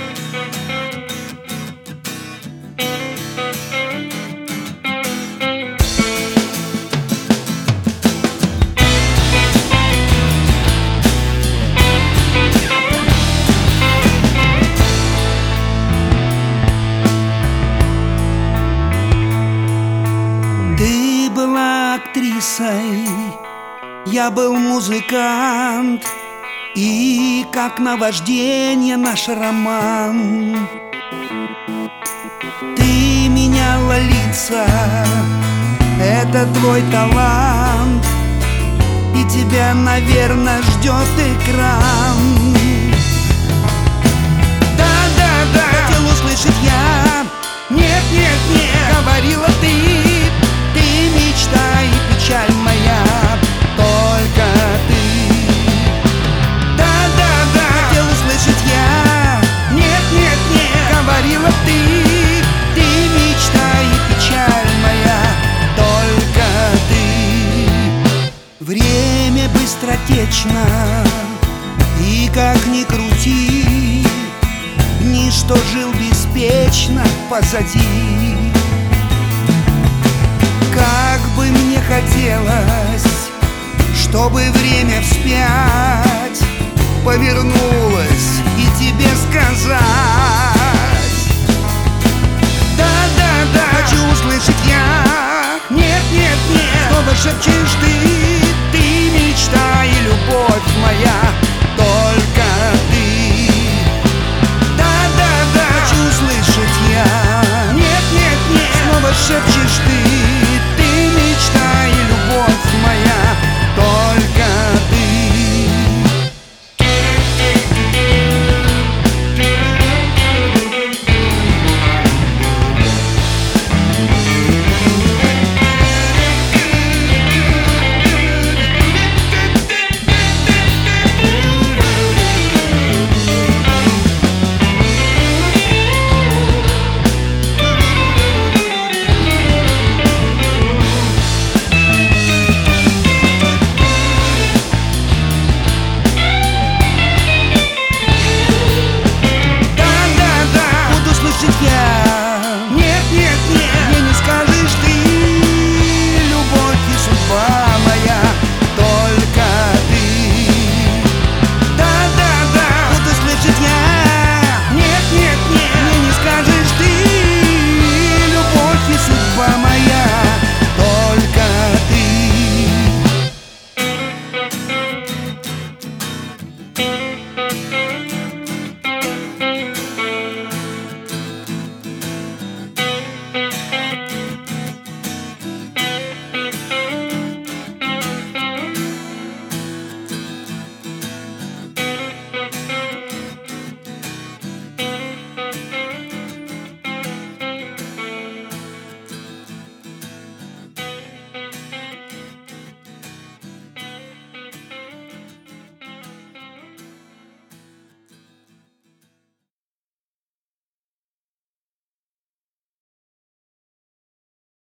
Ты была актрисой, я был музыкант, и как наваждение наш роман. Ты меняла лица, это твой талант, и тебя, наверное, ждет экран. Да-да-да, хотел услышать я. Нет, нет, нет, говорила ты. Ты мечта и печаль моя, только ты. Да-да-да, хотел услышать я. Нет, нет, нет, говорила ты. Ты мечта и печаль моя, только ты. Время быстротечно, и как ни крути, ничто жил беспечно позади. Как бы мне хотелось, чтобы время вспять повернулось и тебе сказать: да-да-да, хочу услышать я. Нет, нет, нет, снова шепчешь ты. Ты мечта и любовь моя,